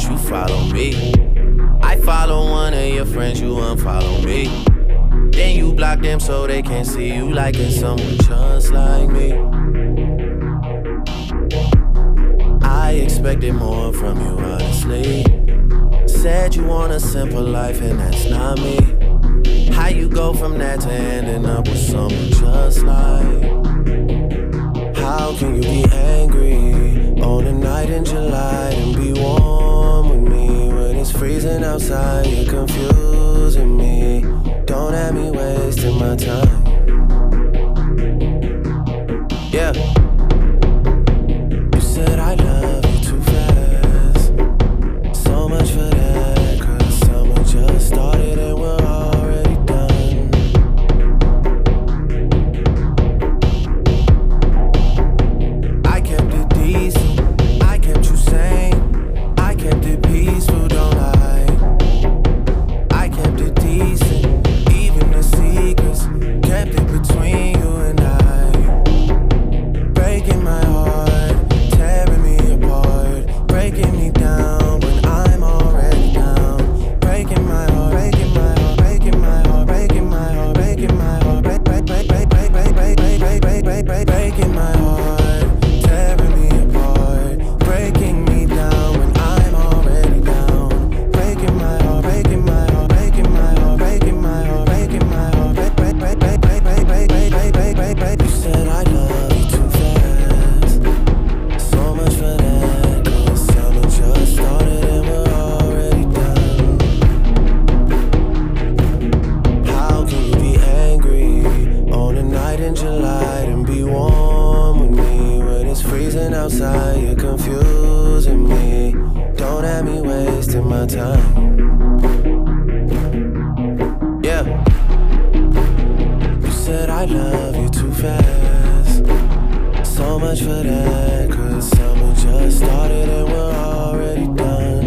you follow me. I follow one of your friends, you unfollow me. Then you block them so they can't see you liking someone just like me. I expected more from you, honestly. Said you want a simple life and that's not me. How you go from that to ending up with someone just like? How can you be angry on a night in July and be warm with me when it's freezing outside? You're confusing me. Don't have me wasting my time. Yeah. You said I love you too fast. So much for that, 'cause summer just started and we're already done. I kept it decent, I kept you sane, I kept it peaceful, don't lie. I kept it decent, even the secrets, kept it between you and I. Breaking my heart, tearing me apart, breaking me down when I'm already down. Breaking my heart, breaking my heart, breaking my heart, breaking my heart, breaking my heart, breaking my heart, tearing me apart, breaking me down when I'm already down. Breaking my heart, breaking my heart, breaking my heart, breaking my heart, breaking my heart, You said I love you too fast. So much for that, 'cause summer just started and we're already done. How can you be angry on a night in July and be warm with me when it's freezing outside? You're confusing me. Don't have me wasting my time. Yeah. You said I love you too fast. So much for that, 'cause summer just started and we're already done.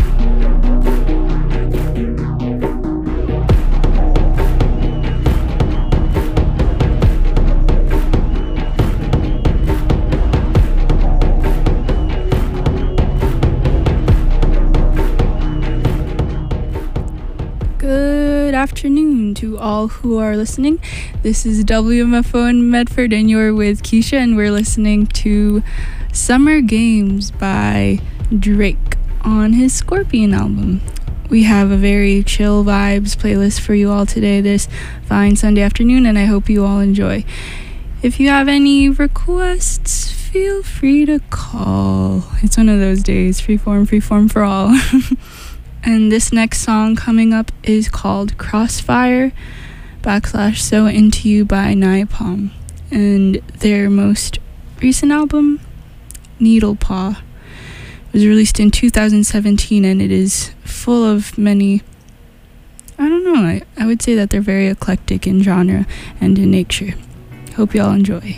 Good afternoon to all who are listening. This is WMFO in Medford, and you're with Keisha, and we're listening to Summer Games by Drake on his Scorpion album. We have a very chill vibes playlist for you all today, this fine Sunday afternoon, and I hope you all enjoy. If you have any requests, feel free to call. It's one of those days, free form for all. And this next song coming up is called Crossfire / So Into You by Napalm. And their most recent album, Needle Paw, was released in 2017, and it is full of many, I don't know, I would say that they're very eclectic in genre and in nature. Hope you all enjoy.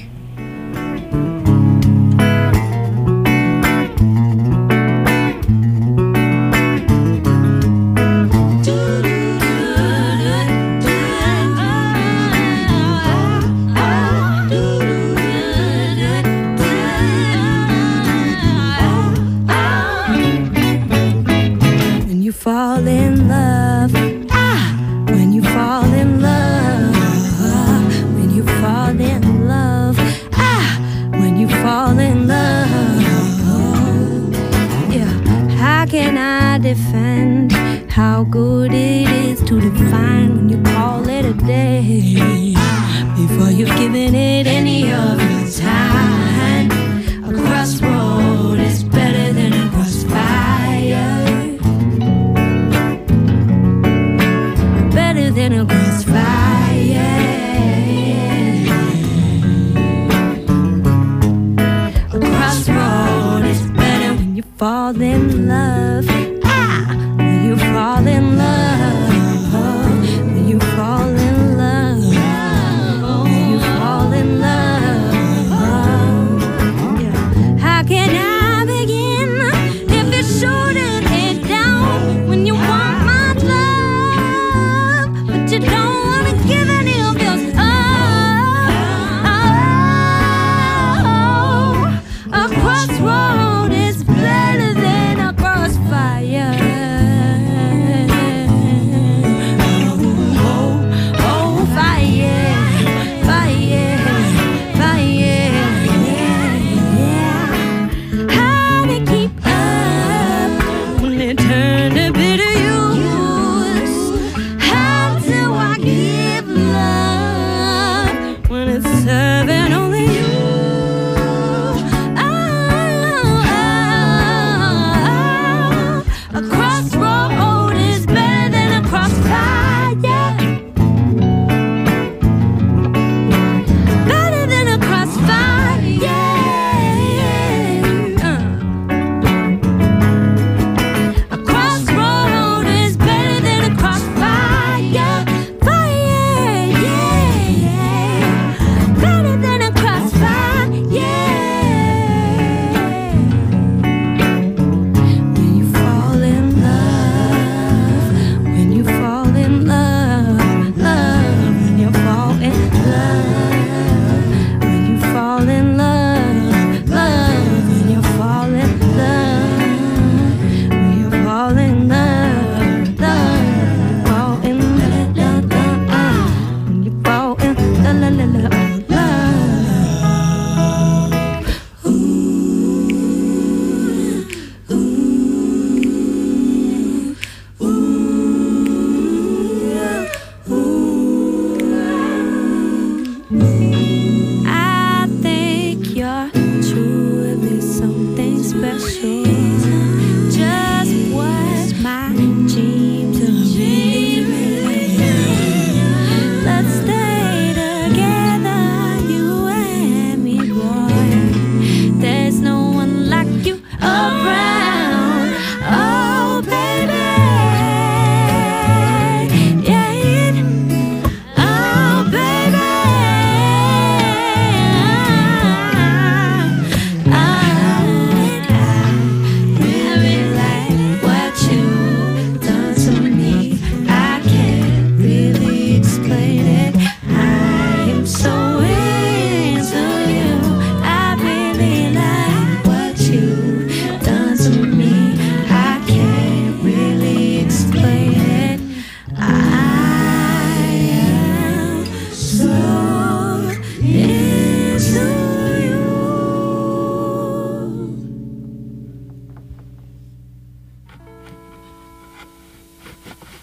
Fall in love, when you fall in love, when you fall in love, when you fall in love, yeah. How can I defend how good it is to define when you call it a day before you've given it any of your time? A crossroad is better than a crossfire. Than a crossfire. A crossroad is better when you fall in love. When you fall in love. When you fall in love. When you fall in love. Yeah. How can I begin if it's shooting it down when you want my love? You don't want to give any of yours. A crossroad is better than a crossfire.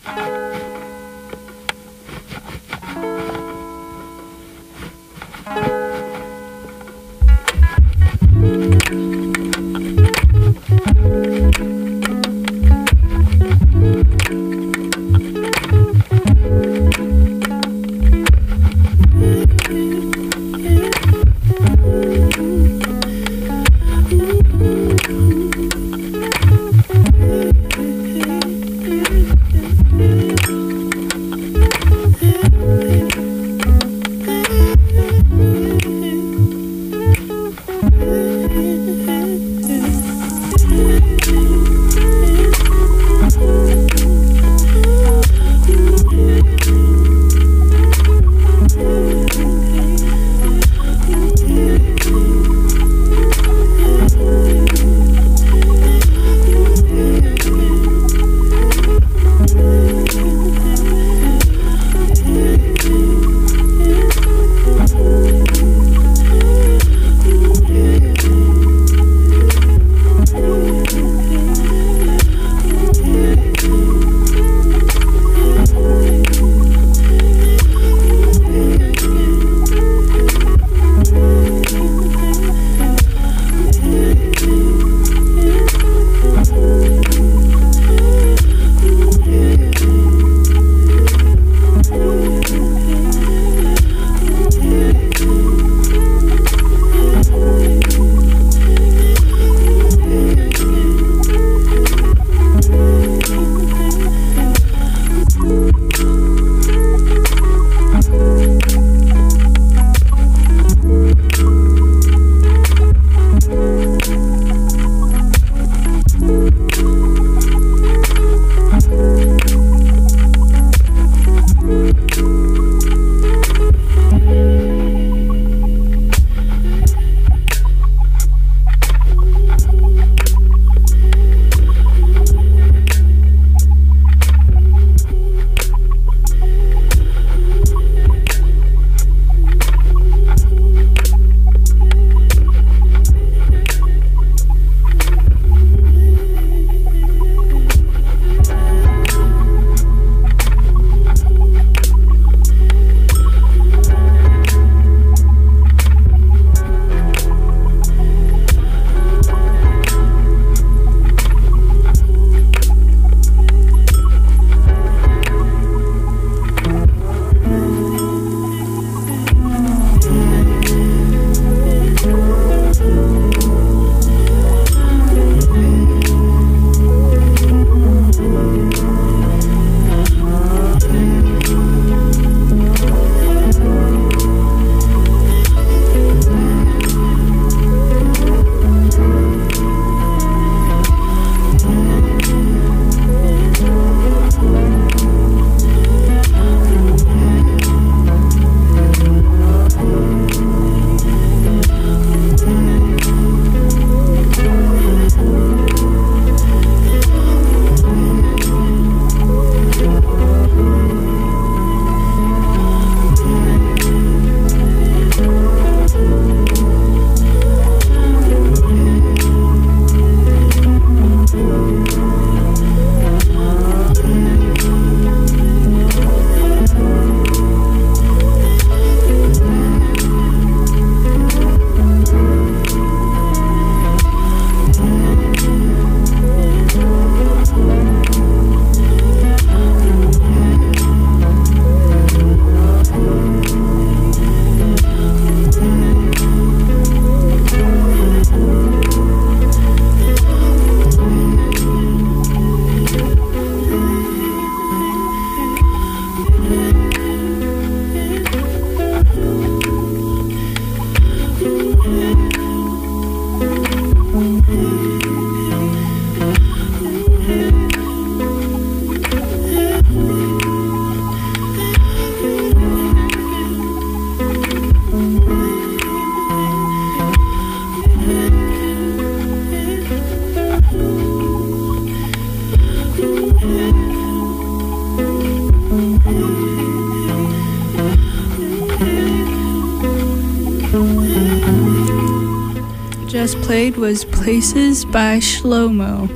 Just played was Places by Shlomo,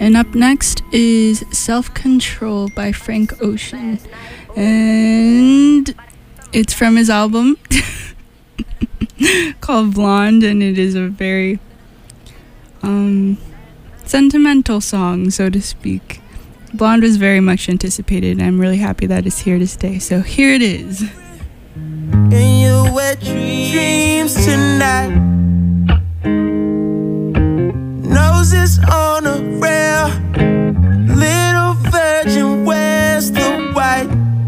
And up next is Self-Control by Frank Ocean. And it's from his album called Blonde, and it is a very sentimental song, so to speak. Blonde was very much anticipated, and I'm really happy that it's here to stay. So here it is. In your wet dreams tonight, noses on a rail, little virgin wears the white.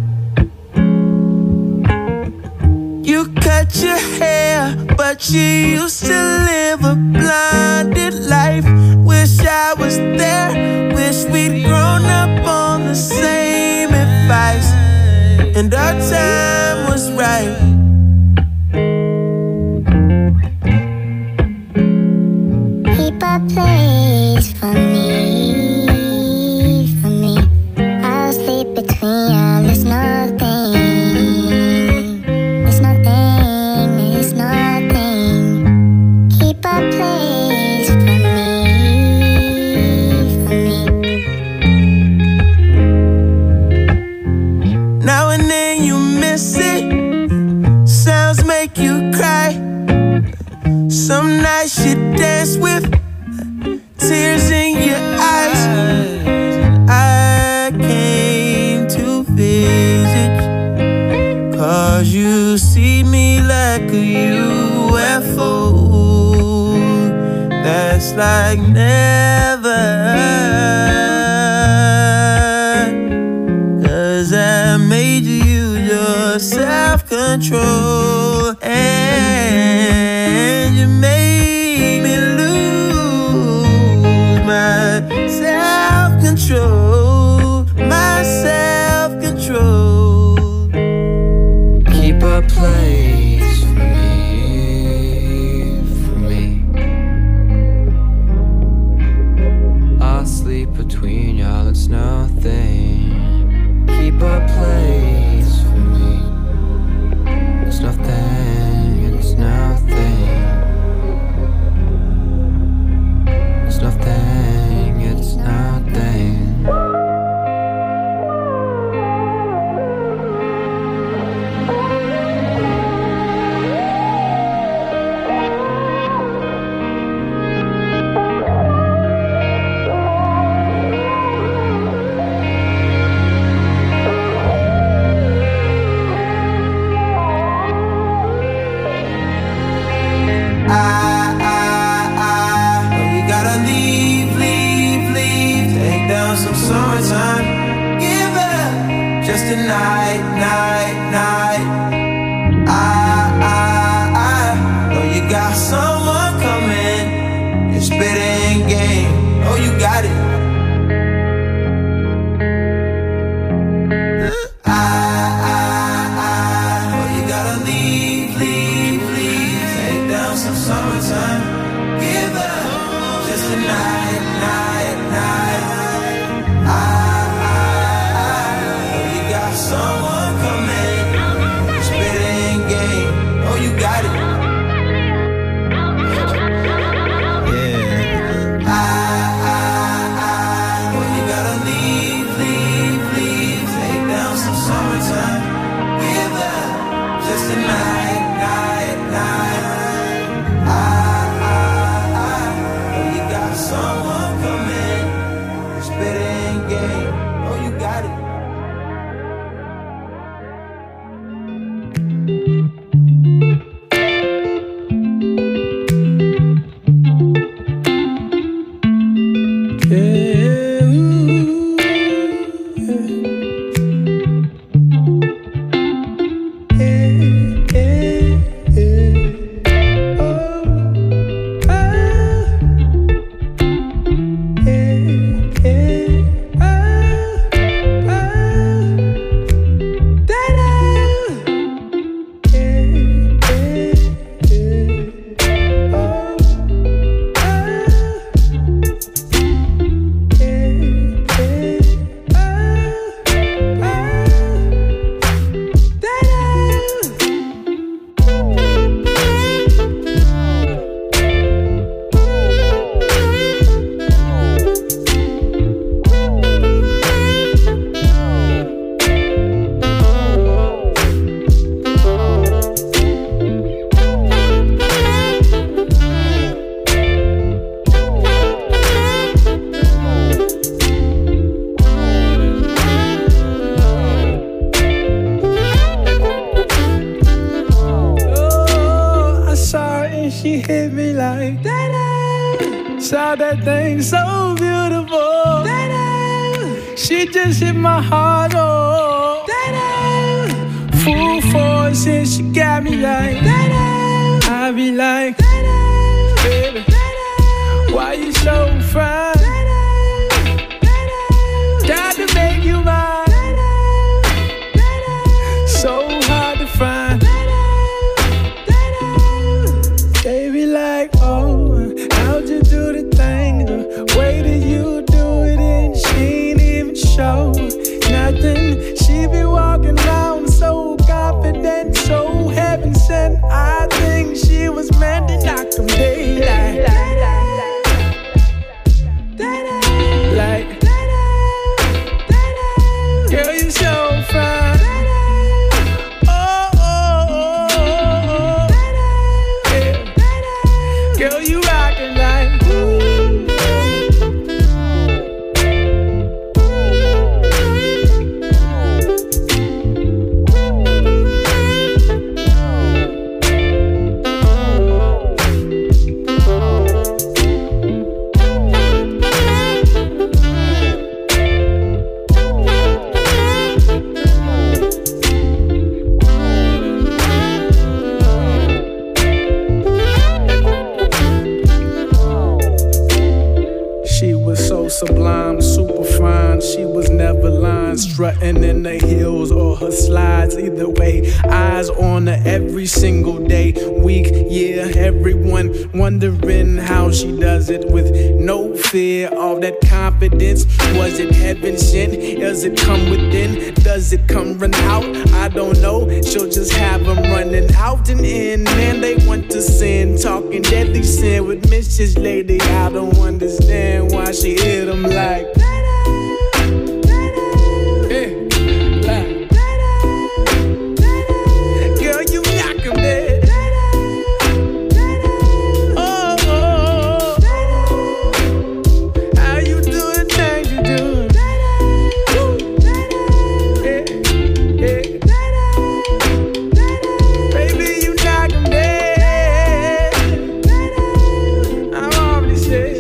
You cut your hair, but you used to live a blinded life. Wish I was there, wish we'd grown up on the same advice, and our time was right. Keep a place for me, for me. I'll sleep between y'all, there's nothing, there's nothing, there's nothing. Keep a place for me, Now and then you miss it, sounds make you cry. Some nights you dance with tears in your eyes. I came to visit, 'cause you see me like a UFO. That's like never. 'Cause I made you use your self-control, and you made me lose my self-control, my self-control. Keep a place for me. I'll sleep between y'all, it's nothing. Keep a place for me. It's nothing, it's nothing. It's nothing, it's nothing. You gotta leave. Take down some summertime. Give up just a night. Know you got someone coming. You're spitting game. Oh, you got it. You gotta leave. Take down some summertime. Give up just a night. You got someone coming. Spitting game. Oh, you got it. Yeah. You gotta leave. Take down some summertime. Give up just a night. You got someone coming. Spitting game. Oh, you got it. so beautiful. She just hit my heart, oh. Full force and she got me like, I be like, baby, why you so fine? Tried to make you mine, so hard to find. Baby like, oh, how'd you do the thing? The way that you do it and she ain't even show nothing. She be walking around so confident, so heaven sent. I think she was meant to knock them daylight. Like, girl, you so fine. Oh, oh, oh, oh, oh. Yeah. Girl, you rockin' like, sublime, super fine. She was never lying, strutting in the heels or her slides. Either way, eyes on her every single day, week, year. Everyone wondering how she does it with no fear. All that confidence, was it heaven sent? Does it come within? Does it come run out? I don't know. She'll just have them running out and in. Man, they want to sin, talking deadly sin with Mrs. Lady. I don't understand why she hit them like, girl, you knock them dead. Oh, oh, oh. How you do the things you do? Baby, you knock them dead. I'm already said.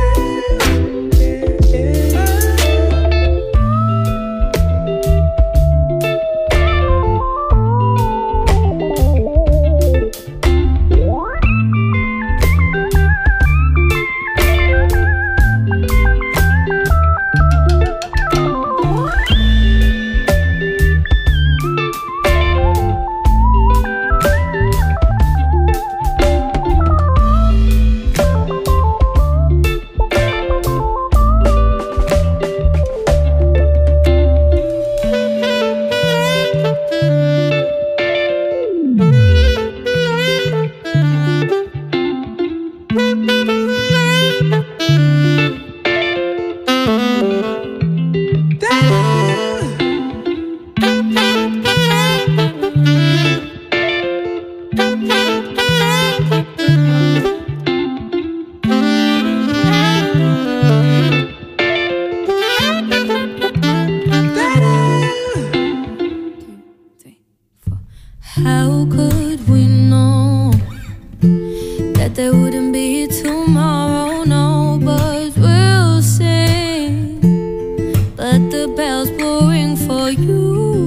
How could we know that there wouldn't be tomorrow? No, but we'll sing. But the bells will ring for you.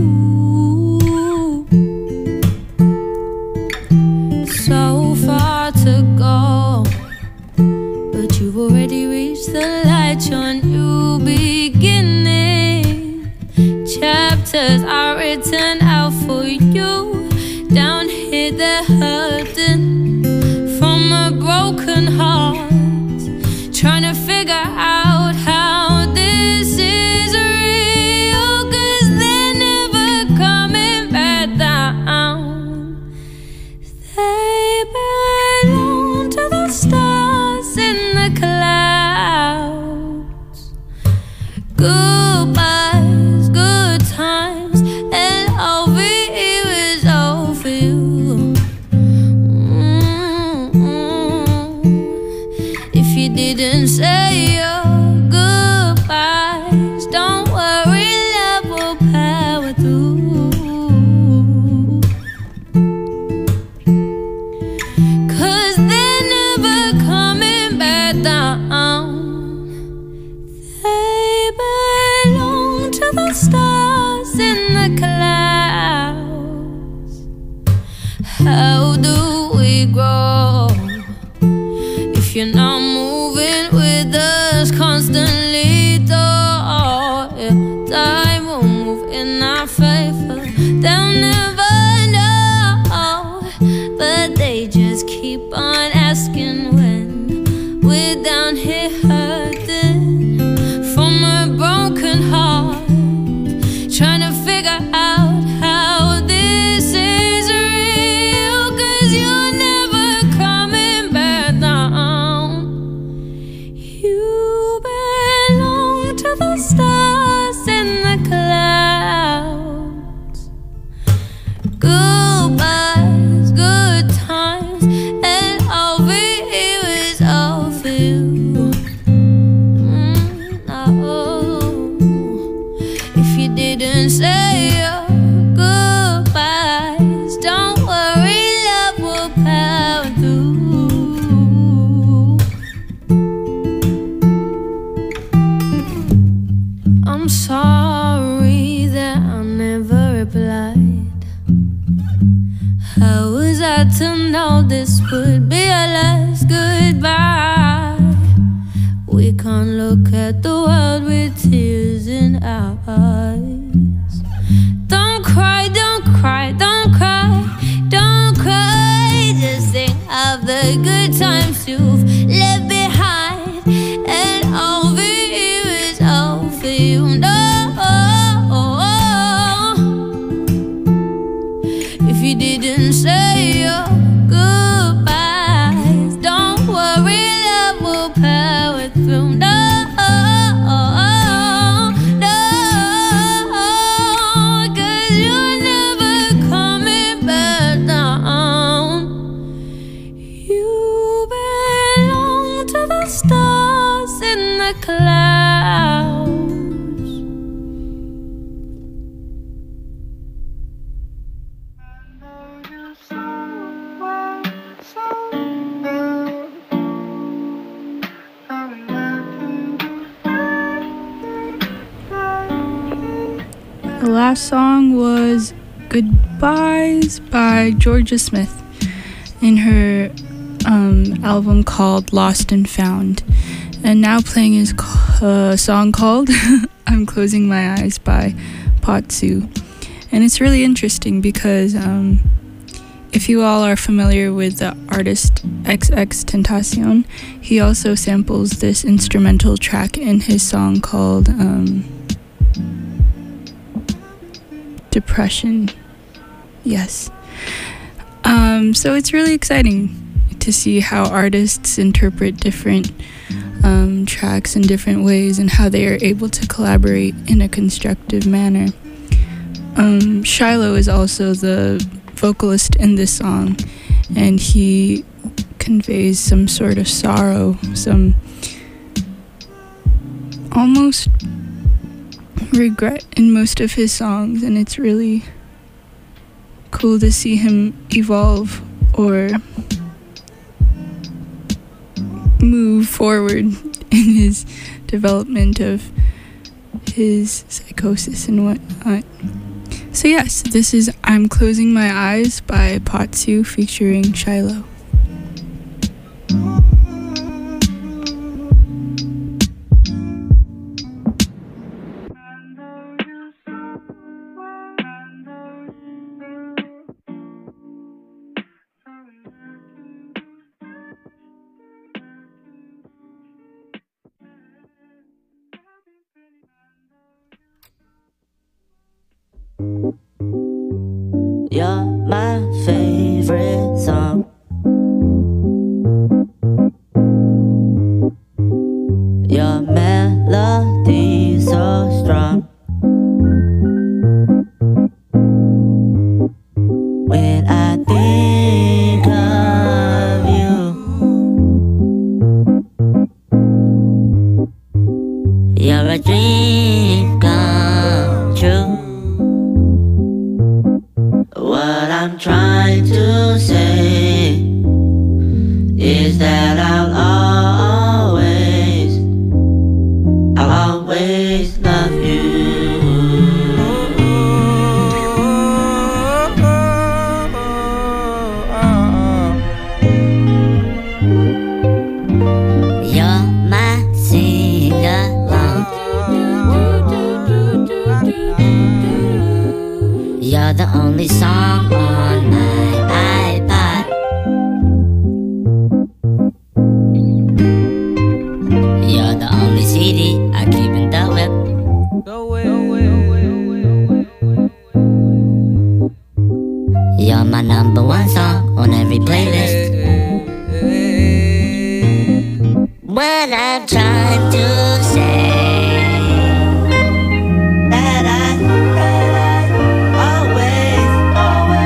So far to go, but you've already reached the light. Your new beginning chapters are written out for you. Down here they're hurting from a broken heart, trying to figure out how this is real, 'cause they're never coming back down. They belong to the stars in the clouds. didn't say your goodbyes, don't worry, love will power through. I'm sorry that I never replied. How was I to know this would be our last goodbye? We can't look at the world with tears in our eyes. Don't cry, don't cry, don't cry, don't cry. Just think of the good times you've left behind, and over here is all for you. No, if you didn't say your goodbyes, don't worry, love will power through. No, no, 'cause you're never coming back down. You belong to the stars in the clouds. The last song was Goodbyes by Georgia Smith in her album called Lost and Found. And now playing is a song called I'm Closing My Eyes by Potsu. And it's really interesting because if you all are familiar with the artist XXXTentacion, he also samples this instrumental track in his song called Depression. Yes. So it's really exciting to see how artists interpret different tracks in different ways and how they are able to collaborate in a constructive manner. Shiloh is also the vocalist in this song, and he conveys some sort of sorrow, some almost regret in most of his songs, and it's really cool to see him evolve or move forward in his development of his psychosis and whatnot. So yes, this is I'm Closing My Eyes by Potsu featuring Shiloh. You're my favorite song. Your melody so strong. When I think of you, you're a dream come true. What I'm trying to say is that I'll always love you. You're my sing-along. You're the only song on my iPod. You're the only CD I keep in the whip. You're my number one song on every playlist. When I'm trying to say that I always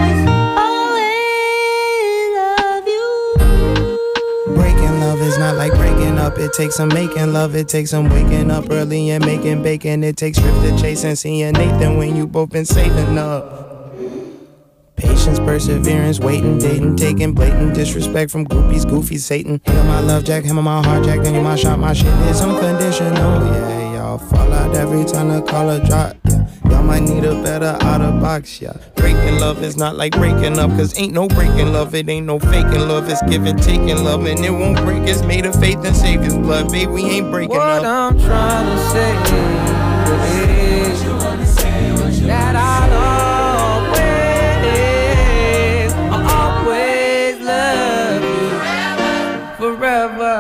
takes some making love, it takes some waking up early and making bacon. It takes trips to chase and seeing Nathan when you both been saving up. Patience, perseverance, waiting, dating, taking blatant disrespect from groupies, goofy Satan. Him on my love jack, him on my heart jack, then you my shot, my shit is unconditional. Yeah, y'all fall out every time the collar drop. Yeah, y'all might need a better out of box. Yeah, breaking love is not like breaking up, cause ain't no breaking love, it ain't no faking love, it's giving, taking love, and it won't break. It's made of faith and Savior's blood, babe. We ain't breaking what up. I'm trying to say is that I'll always love you forever.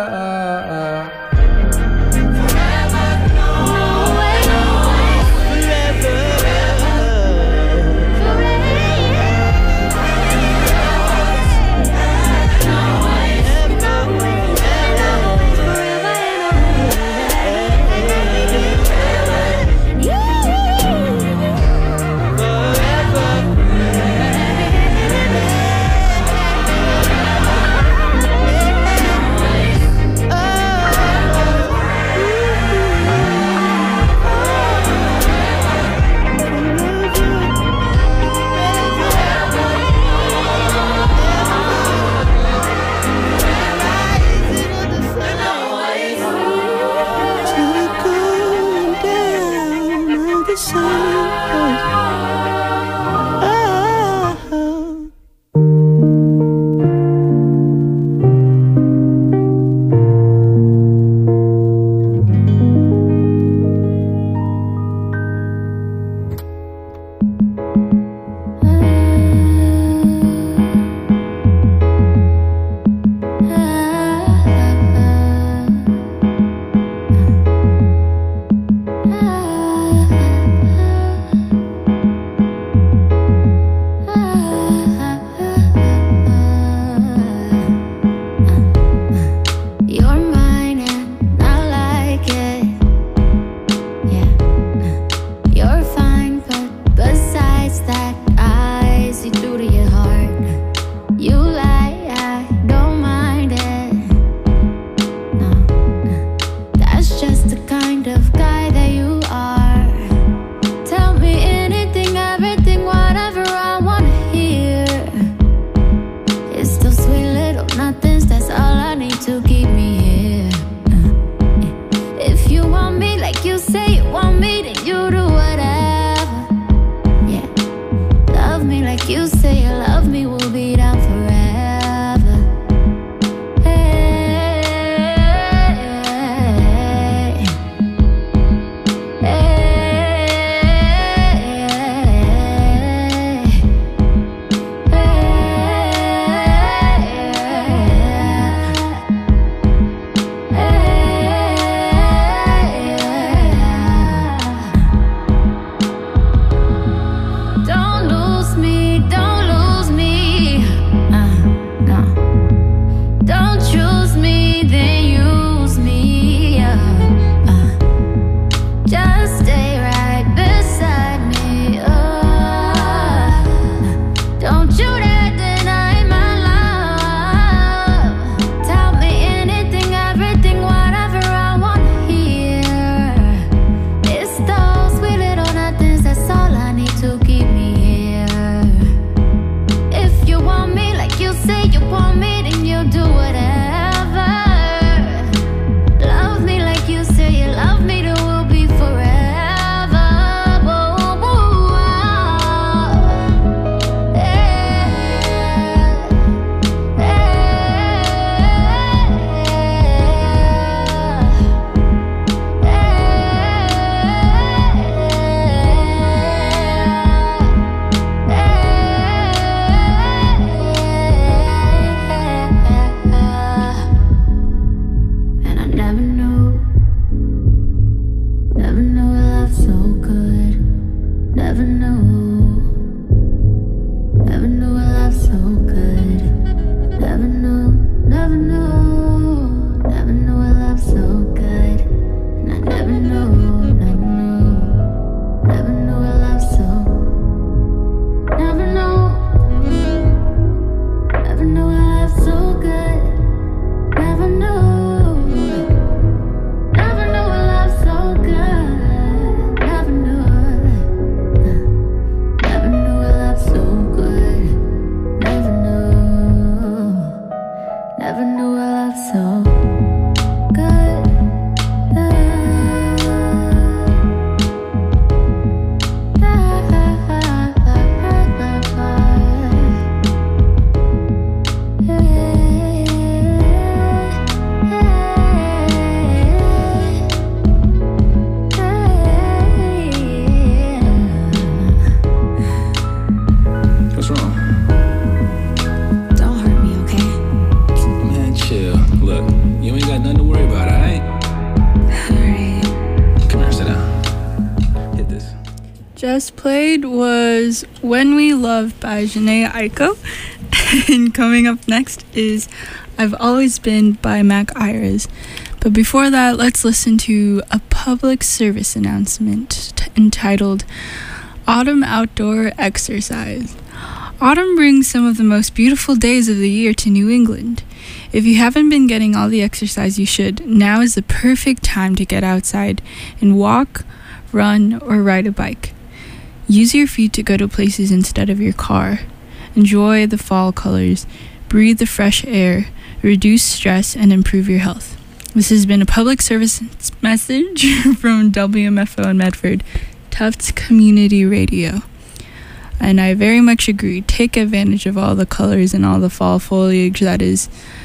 just played was When We Love by Jhené Aiko. And coming up next is I've Always Been by Mac Ayres. But before that, let's listen to a public service announcement entitled Autumn Outdoor Exercise. Autumn brings some of the most beautiful days of the year to New England. If you haven't been getting all the exercise you should, now is the perfect time to get outside and walk, run, or ride a bike. Use your feet to go to places instead of your car. Enjoy the fall colors, breathe the fresh air, reduce stress, and improve your health. This has been a public service message from WMFO in Medford, Tufts Community Radio. And I very much agree. Take advantage of all the colors and all the fall foliage that is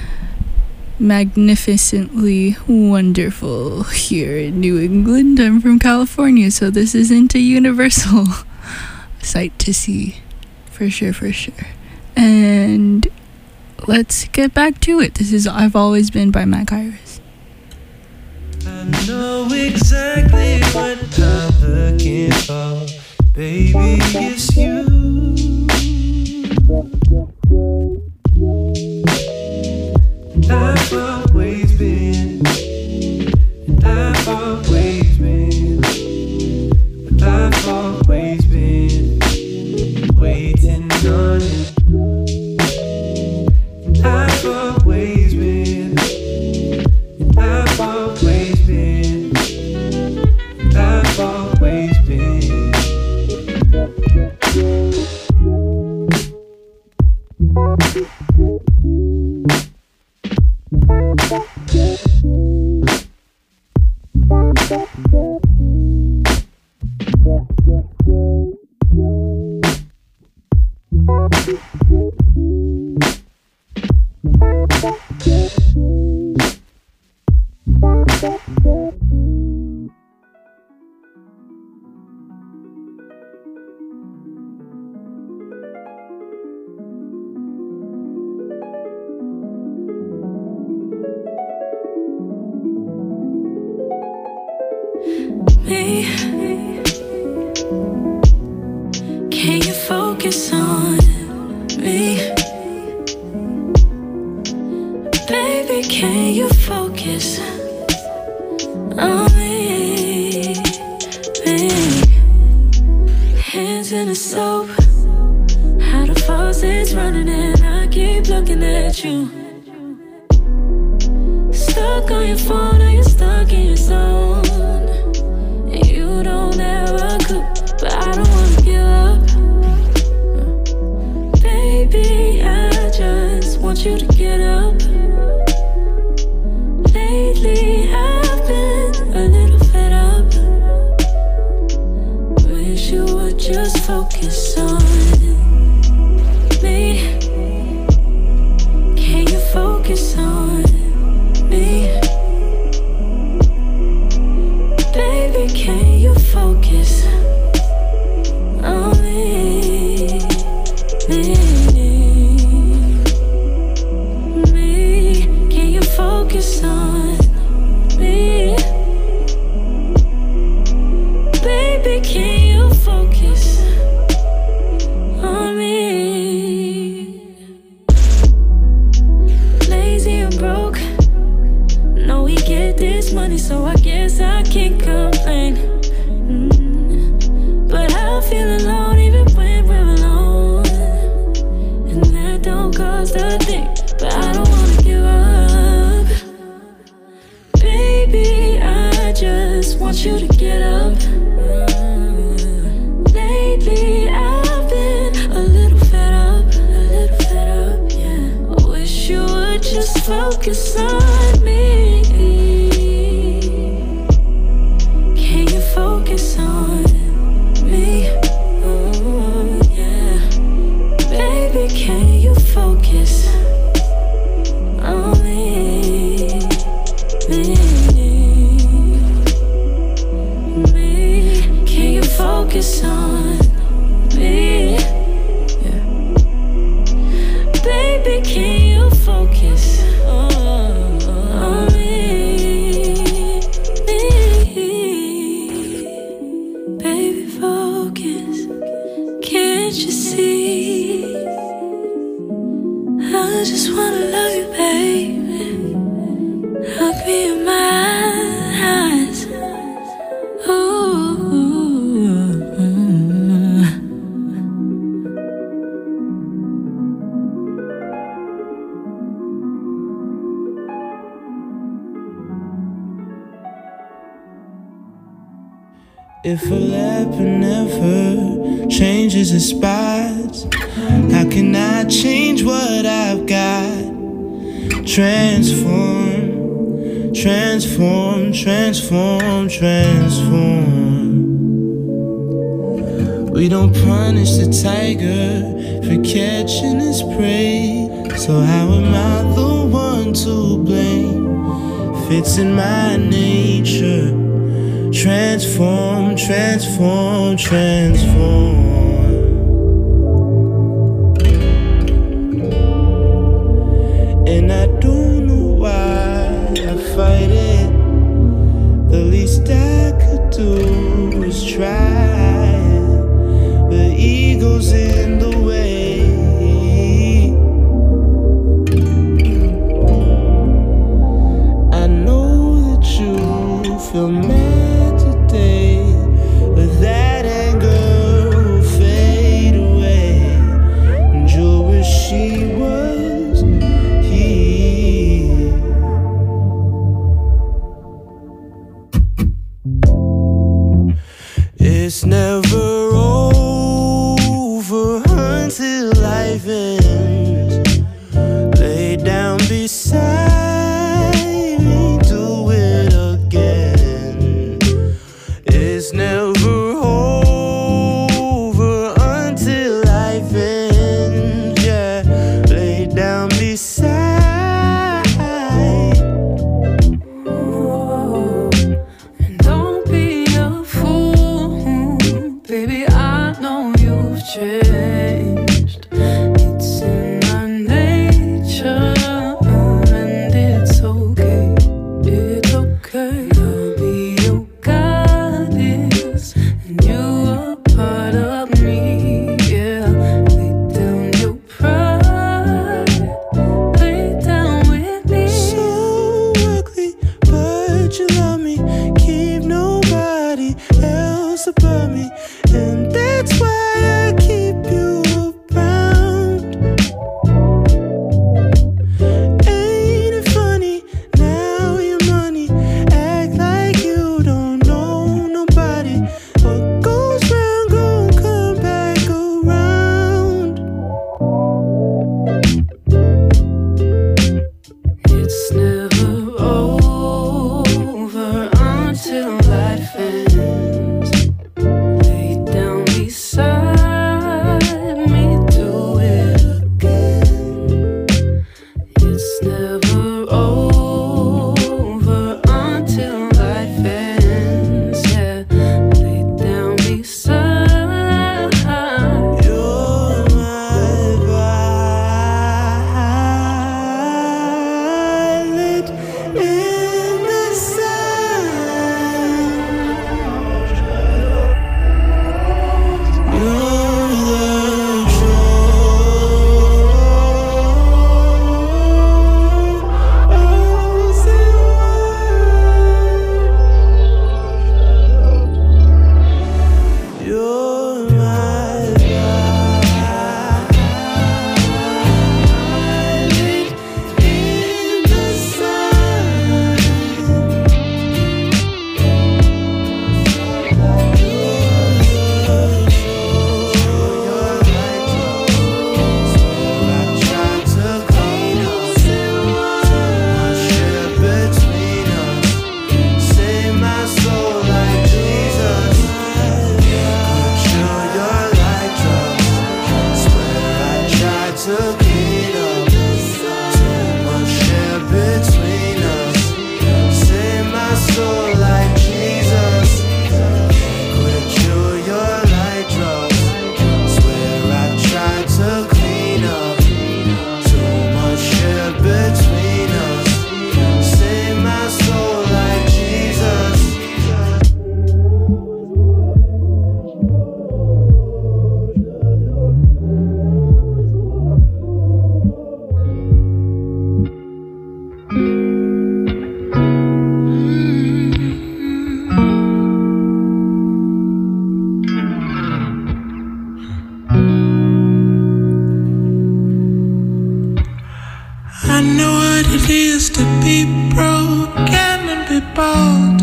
magnificently wonderful here in New England. I'm from California, so this isn't a universal sight to see. For sure. And let's get back to it. This is I've Always Been by Mac Ayres. I know exactly what I'm looking for. Baby, it's you. And I've always been, and I've always been, but I've always been waiting on you. And I've always been, and I've always been, and I've always been. Can you focus on me? Baby, can you focus on me? Hands in the soap, how the faucet's running and I keep looking at you. Stuck on your phone or you're stuck in your zone. You don't have a clue, but I don't wanna give up. Baby, I just want you to get up. Lately, I've been a little fed up. Wish you would just focus on me. Can you focus on me? Baby, can you focus on me? Can you focus on me? Baby, can you focus on me? Lazy and broke, know we get this money, so I guess I can't complain. But I feel alone even when we're alone, and that don't cost a thing, but I don't wanna give up. Baby, I just want you to get up. Lately, I've been a little fed up, yeah. I wish you would just focus on me. Can you focus on me? Oh, yeah. Baby, can you focus on me? Can you focus on me? Yeah. Baby, can you focus on me? Baby, focus. Can't you see? I just wanna love you, baby. Look me in my eyes. Ooh. If a leopard never changes its spots, how can I change what I've got? Transform, transform, transform, transform. We don't punish the tiger for catching his prey, so how am I the one to blame? If it's in my nature, transform, transform, transform. And I don't know why I fight it. The least I could do is try it, but ego's in the way. I know that you feel mad today, but that anger will fade away, and you'll wish she was here. It's never over until life ends. Lay down beside me, do it again. It's never over until life ends. Yeah, lay down beside. And don't be a fool, baby, I know you've changed. It's in our nature, and it's okay, it's okay. I'll be your goddess, and you are part of me, yeah. Lay down your pride, lay down with me. So ugly, but you love me. Keep nobody else above me, and that's why I keep you around. Ain't it funny? Now your money act like you don't know nobody. What goes round gon' come back around. It's never over until life ends. Lay down broken and be bold.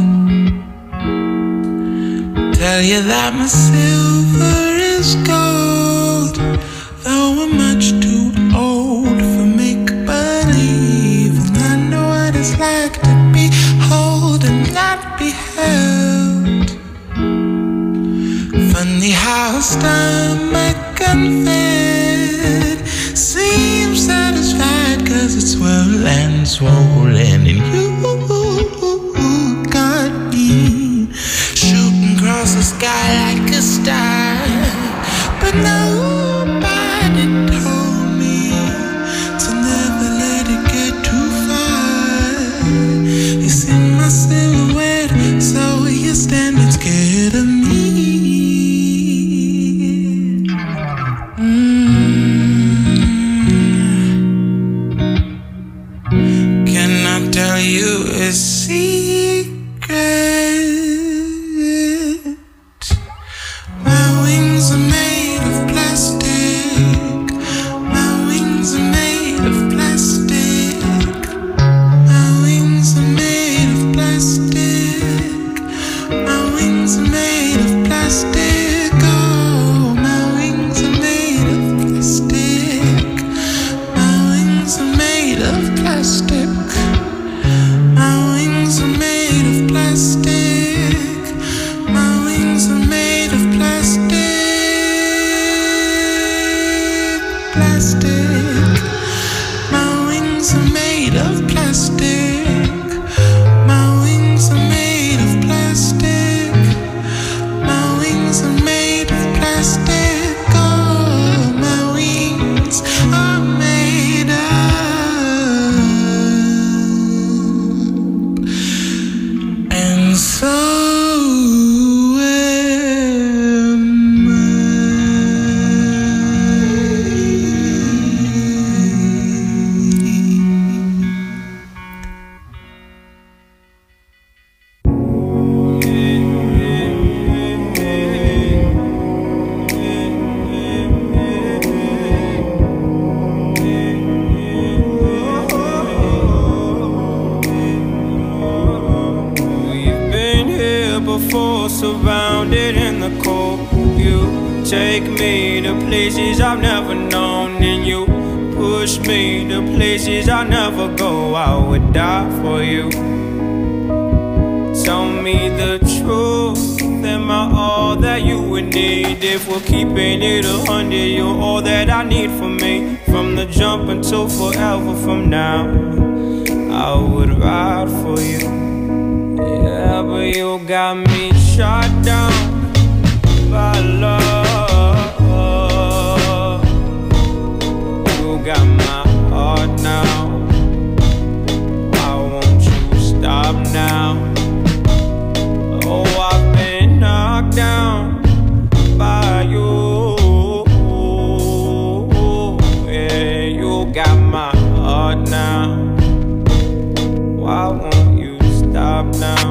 Tell you that my silver is gold, though I'm much too old for make-believe. And I know what it's like to be whole and not be held. Funny how stomach and fed seems satisfied, 'cause it's well and swollen. And you got me shooting across the sky like a star, but nobody told me to never let it get too far. You see my silhouette, so you're standing scared of me. Can I tell you a secret? My wings are made of plastic. My wings are made of plastic. My wings are made of plastic. My wings are made of plastic. Oh, my wings are made of plastic. My wings are made of plastic. My wings are made of plastic. My wings are made of plastic. Plastic. My wings are made of plastic. My wings are made of plastic. My wings are made of plastic. Oh, my wings are made of. And so am We've been here before, surrounded in the cold. You take me to places I've never known, and you push me to places I'll never go. I would die for you. Tell me the truth, am I all that you would need? If we're keeping it 100, you're all that I need for me. From the jump until forever from now, I would ride for you. Yeah, but you got me shot down by love. You got my heart now. Why won't you stop now? Oh, I've been knocked down by you. Yeah, you got my heart now. Why won't you stop now?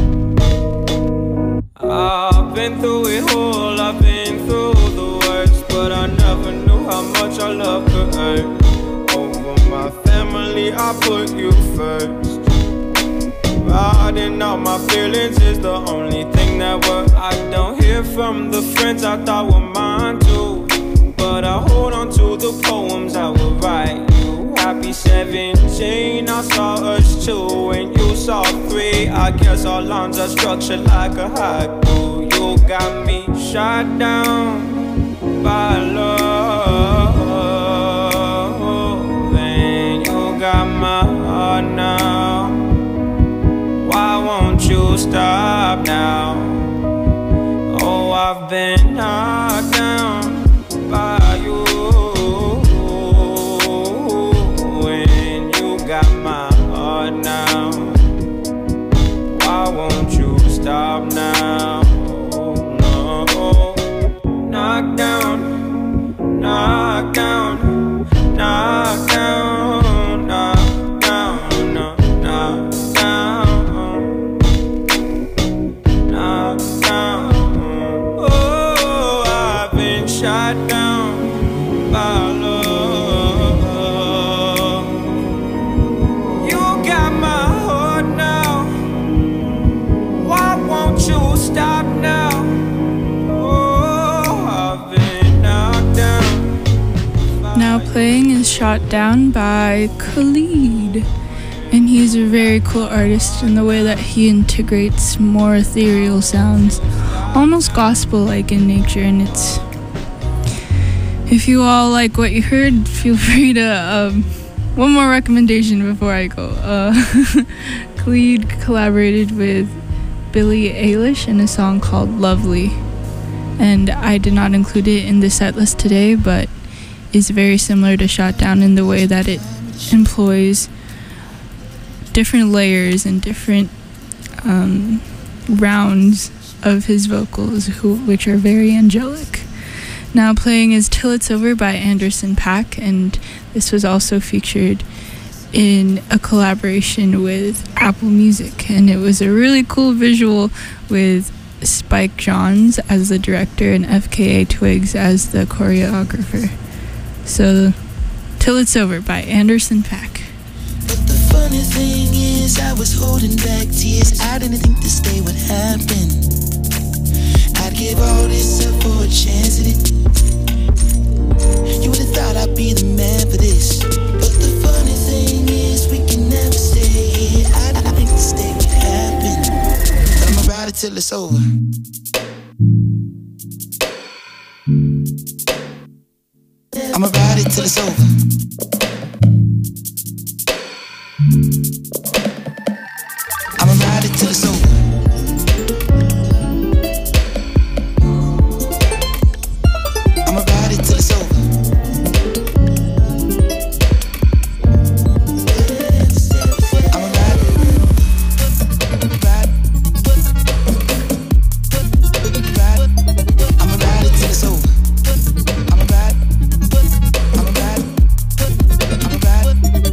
I've been through it all, I've been through the worst, but I never knew how much our love could hurt. Over my family, I put you first. Riding out my feelings is the only thing that works. I don't hear from the friends I thought were mine too, but I hold on to the poems I would write you. Happy 17, I saw us 2 and you saw 3. I guess our lines are structured like a haiku. You got me shot down by love, and you got my heart now. Why won't you stop now? Oh, I've been knocked down by you, and you got my heart now. Why won't you stop now? No, knock down, knock down, knock down, knock down, knock down, knock down. Oh, Shot Down by Khalid. And he's a very cool artist in the way that he integrates more ethereal sounds, almost gospel-like in nature. And it's, if you all like what you heard, feel free to, one more recommendation before I go. Khalid collaborated with Billie Eilish in a song called Lovely. And I did not include it in the set list today, but is very similar to Shot Down in the way that it employs different layers and different rounds of his vocals, which are very angelic. Now playing is Till It's Over by Anderson .Paak, and this was also featured in a collaboration with Apple Music, and it was a really cool visual with Spike Jonze as the director and FKA Twigs as the choreographer. So, Till It's Over by Anderson .Paak. But the funny thing is, I was holding back tears. I didn't think this day would happen. I'd give all this up for a chance at it. You would've thought I'd be the man for this. But the funny thing is, we can never stay here. I didn't think this day would happen. But I'ma ride it till it's over. I'ma ride it till it's over. I'ma ride it till it's over. I'ma ride it till it's over. I'ma ride it. I'ma ride it till it's over. I'ma ride. I'ma ride. I'ma ride.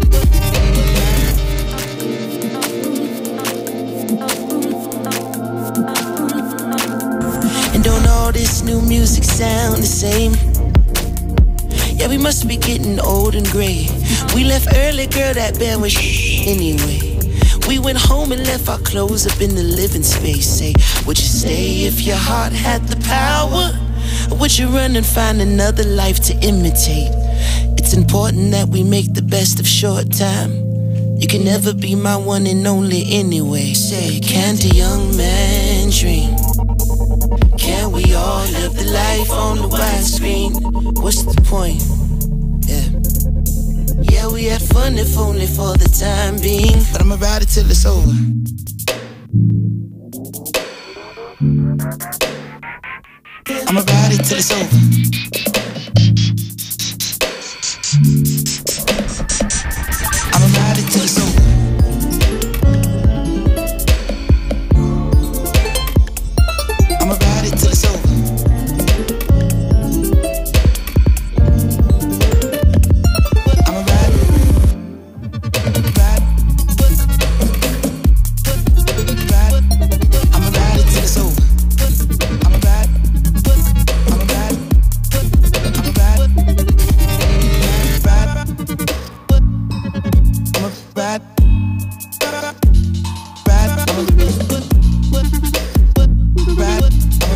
And don't all this new music sound the same? Yeah, we must be getting old and gray. We left early, girl, that band was anyway. We went home and left our clothes up in the living space. Say, would you stay if your heart had the power? Or would you run and find another life to imitate? It's important that we make the best of short time. You can never be my one and only anyway. Say, can't a young man dream? Can we all live the life on the widescreen? What's the point? Yeah, we had fun if only for the time being. But I'ma ride it till it's over. I'ma ride it till it's over. I'ma ride it till it's over. I'ma ride it till it's over. I'ma ride it. Ride. Ride. I'ma ride it till it's over. I'ma ride. I'ma ride. I'ma ride. Ride. I'ma ride. Ride. I'ma ride.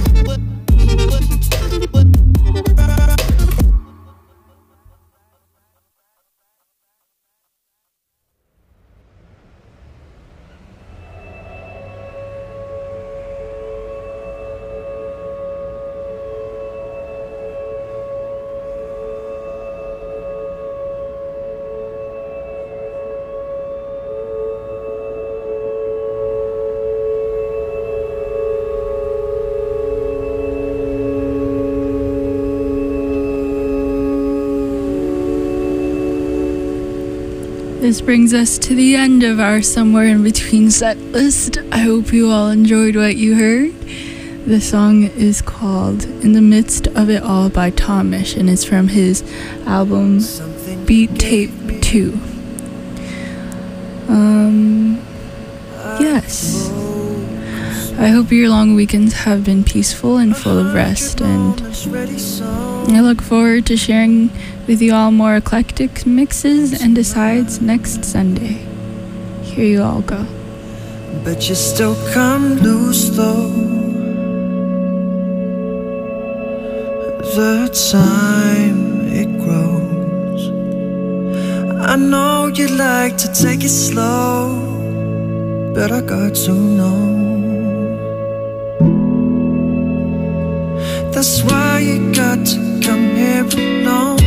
This brings us to the end of our Somewhere in Between set list. I hope you all enjoyed what you heard. The song is called In the Midst of It All by Tomish, and it's from his album Beat Tape 2. Yes. I hope your long weekends have been peaceful and full of rest, and I look forward to sharing with you all more eclectic mixes and decides next Sunday. Here you all go. But you still come loose though. The time it grows, I know you like to take it slow, but I got to know. That's why you got to come here alone.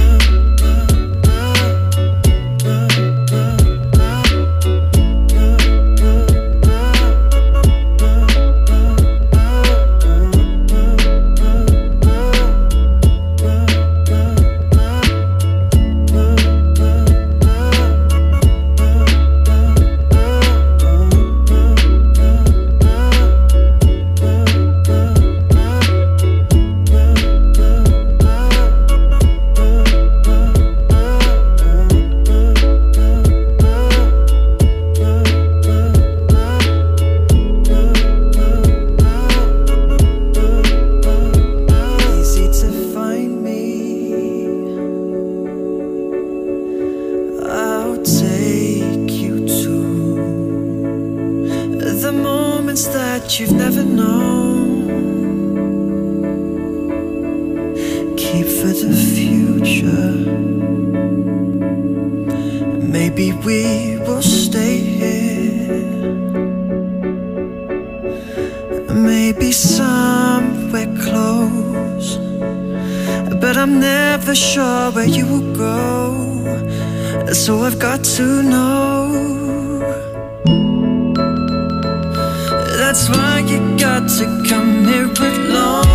You've never known. Keep for the future. Maybe we will stay here. Maybe somewhere close, but I'm never sure where you will go. So I've got to know. That's why you got to come here alone.